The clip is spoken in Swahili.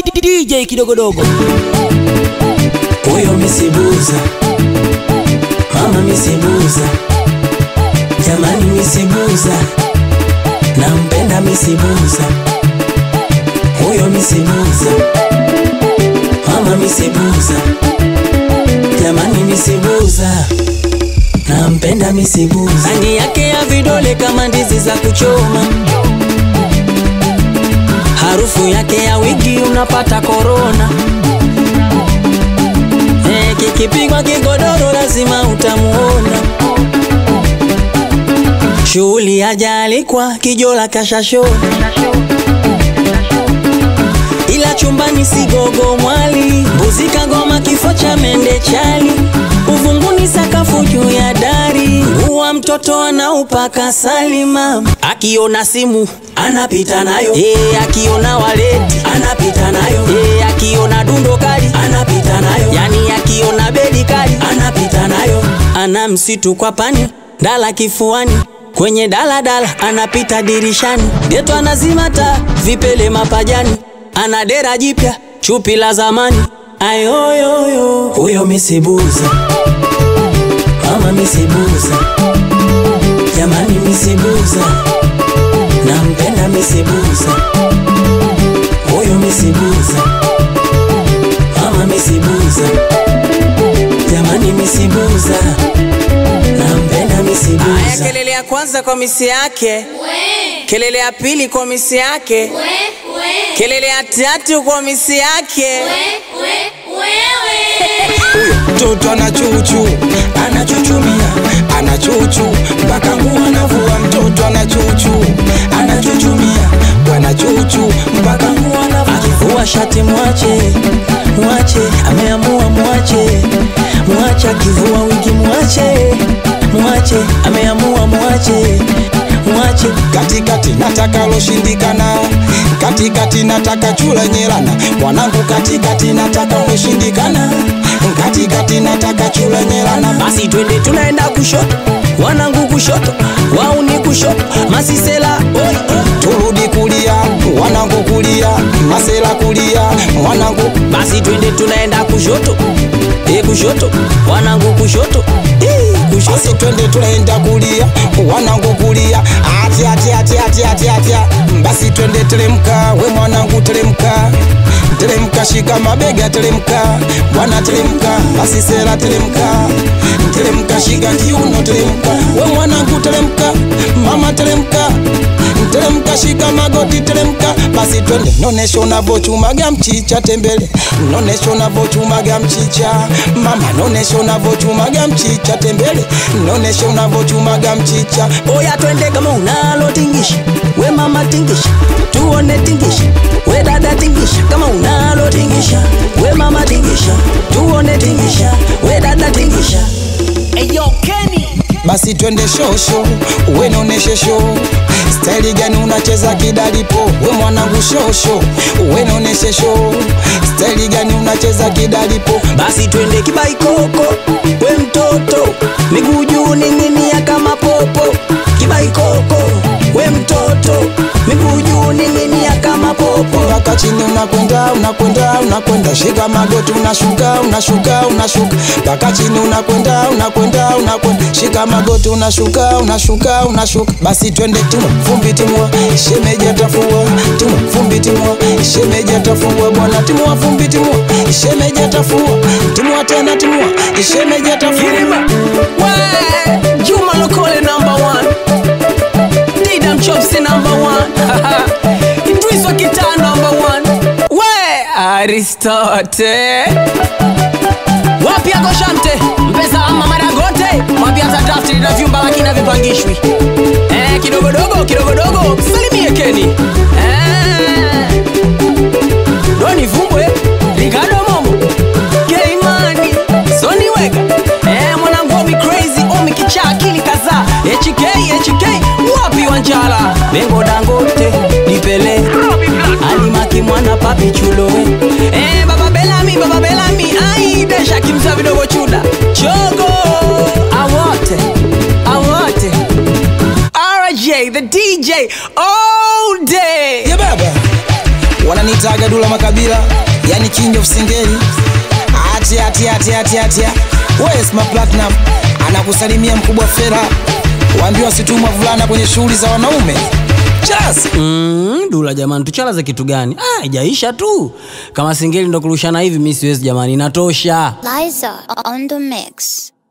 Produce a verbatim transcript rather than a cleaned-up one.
D J kidogodogo. Huyo misibuza, mama misibuza, jamani misibuza, nampenda misibuza. Huyo misibuza, mama misibuza, jamani misibuza, nampenda misibuza. Rangi yake ya vidole kama ndizi za kuchoma, harufu yake ya wigi unapata corona. Eh, kikipigwa kigodoro lazima utamuona. Shughuli hajali kwa kijola kashashona, ila chumbani sigogo mwali. Mbuzi kagoma kifo cha mende chali, uvunguni sakafu juu ya dari. Uwa mtoto anaupaka salima, akiona simu anapita nayo. Eh, akiona waleti anapita nayo. Eh, akiona dundo kali anapita nayo. Yani akiona bedi kali anapita nayo. Ana msitu kwa pani, dala kifuani, kwenye dala dala anapita dirishani. Geto anazimata, vipele mapajani, ana dera jipya, chupi la zamani. Ayoyoyo, huyo misibuza, mama misibuza, jamani misibuza, nampenda misibuza. Huyo misibuza, mama misibuza, jamani misibuza, nampenda misibuza. Aya, kelele ya kwanza kwa misi yake, we. Kelele ya pili kwa misi yake, we, we. Kelele ya tatu kwa misi yake, we, we, wewe. Mtoto anachuchu, anachuchumia, anachuchu mpaka nguo anavua. Mtoto anachuchu, anachuchumia, anachuchu mpaka nguo anavua. Akivua shati mwache, mwache, ameamua mwache, mwache. Akivua wigi mwache, mwache, ameamua mwache, mwache. Katikati nataka loshindikana, katikati nataka chula nyelana. Mwanangu katikati nataka loshindikana, katikati nataka chula nyelana. Basi twende tunaenda kushoto, wanangu kushoto, wao ni kushoto, masisela oi oi. Turudi kulia, wanangu kulia, masela kulia, wanangu. Basi twende tunaenda kushoto, eh kushoto, wanangu kushoto, eh kushoto. Basi twende tunaenda kulia, wanangu kulia, ati ati ati ati ati ati. Basi twende teremka, we mwanangu teremka, teremka shika mabega teremka, bwana teremka. Basi sela teremka, teremka shika kiuno teremka, we mwanangu teremka, mama teremka, teremka shika magoti teremka. Basi twende nonesha unavochumaga mchicha tembele, nonesha unavochumaga mchicha mama, nonesha unavochumaga mchicha tembele, nonesha unavochumaga mchicha. Oya twende kama unalo tingisha, we mama tingisha, tuone tingisha, we dada tingisha. Kama unalo tingisha, we mama tingisha, tuone tingisha, we dada tingisha. Eyo Kenny. Basi twende shosho, we noneshe show, style gani unacheza kidalipo. We mwanangu shosho, we noneshe show, style gani unacheza kidalipo. Basi twende kibaikoko, we mtoto, miguu juu ning'inia kama popo. Kibaikoko, we mtoto, miguu juu ning'inia kama popo. Mpaka chini unakwenda, unakwenda, unakwenda, shika magoti unashuka, unashuka, unashuka. Mpaka chini unakwenda, unakwenda, unakwenda, shika magoti unashuka, unashuka, unashuka. Basi twende timua, fumbi timua, shemeji atafua. Timua, fumbi timua, shemeji atafua. Bwana timua, fumbi timua, shemeji atafua. Timua tena timua, shemeji atafua. Wee, Juma Lokole number one, Didam Chopsy number one, Idris Wakita number one. Wee, Aristote wapi ako Shante, mpesa ama maragote. Wapi hata draft na vyumba lakini havipangishwi. Eh, kidogodogo, kidogodogo, salimie Kenny. Eh, Doni Vumbwe, Ricardo Momo, K-Money, Sony Wega. Eh, mwanangu Omi Crazy, Omi Kicha akili kaza. H K, H K, wapi Wanjala. Bengo Dangote, Nipele, Alimaki mwana papi chulowe. Eh, Baba Bellamy, Baba Bellamy, ai desha kimza vidogo chuda. Chogo, awote, awote. R J, the D J, all day. Yeah baba, wananiita wanamwitaga Dula Makabila, yani king of singeli. Ati ati ati ati ati Where's my platinum? Anakusalimia mkubwa Fera. Waambiwa situmwa vulana kwenye shughuli za wanaume. Chalas. Mm, Dula jamani, tuchala za kitu gani? Ah, haijaisha tu. Kama singeli ndo kurushana hivi mimi siwezi jamani, inatosha. Liza on the mix.